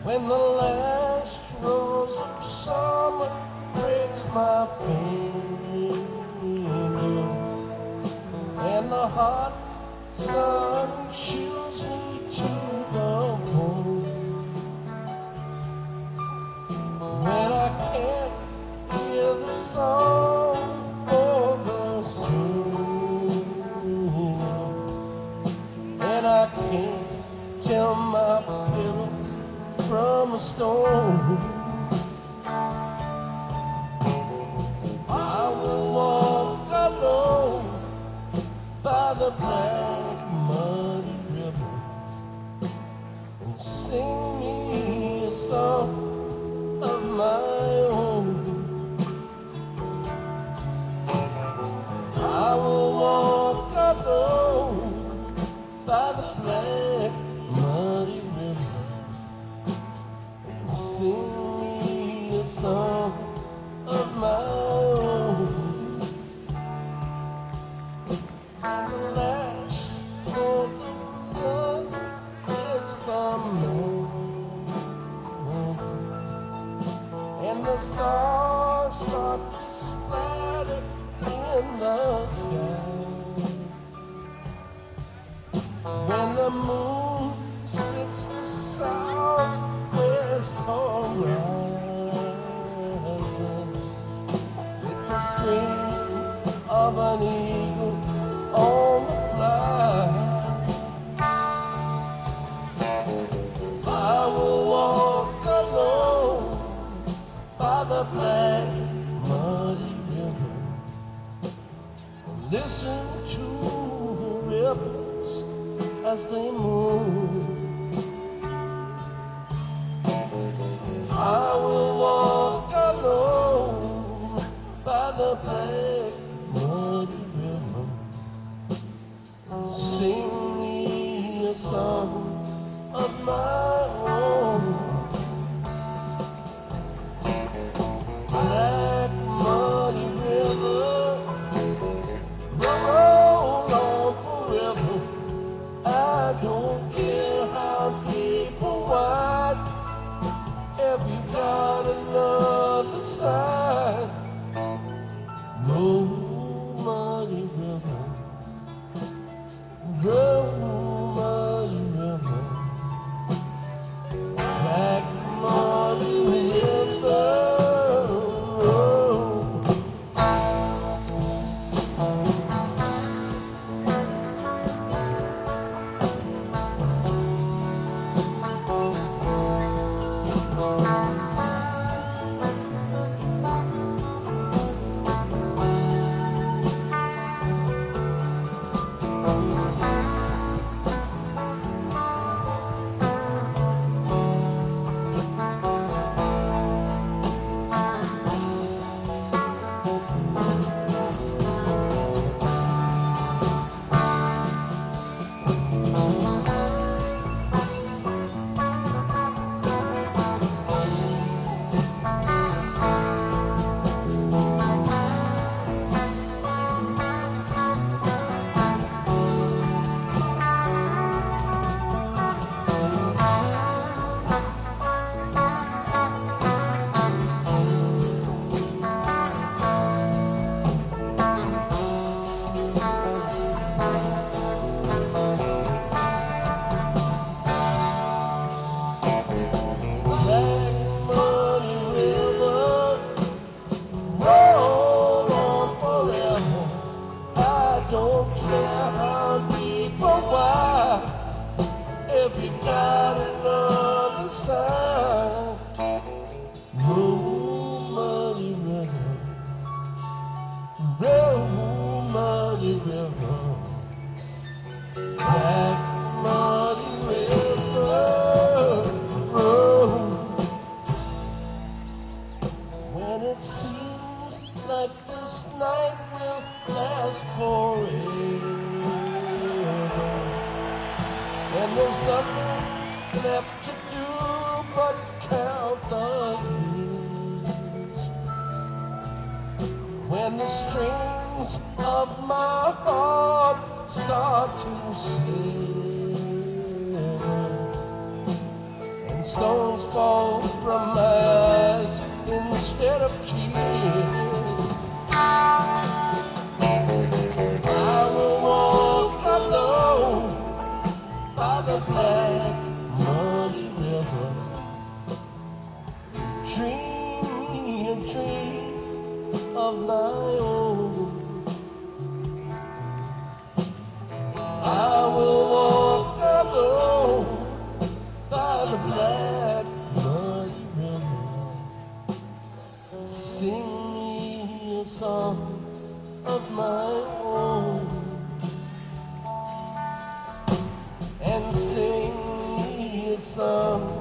When the last rose of summer breaks my pain, and the hot sun chills me to the bone, when I can't hear the song for the singing, and I can't tell my pillow from a stone, I will walk alone by the black muddy river and sing me a song of my own. I will walk alone by the black muddy river and sing me a song of my own. And the last of the blood is the moon, and the stars start to splatter in the sky. When the moon splits the southwest horizon with the scream of an eagle on the fly, I will walk alone by the black muddy river, listen to the ripples as they move. I will walk alone by the black muddy river, sing me a song of my own. Black muddy river, roll on forever. I don't care how deep or wide, if you've got another side. Roll, muddy river, roll, muddy river, black muddy river, roll. There's nothing left to do but count the years. When the strings of my heart start to sing, and stones fall from my eyes instead of tears. I will walk alone by the black muddy river. Dream me a dream of my own. I will walk alone by the black muddy river. Sing me a song of my own, and sing me a song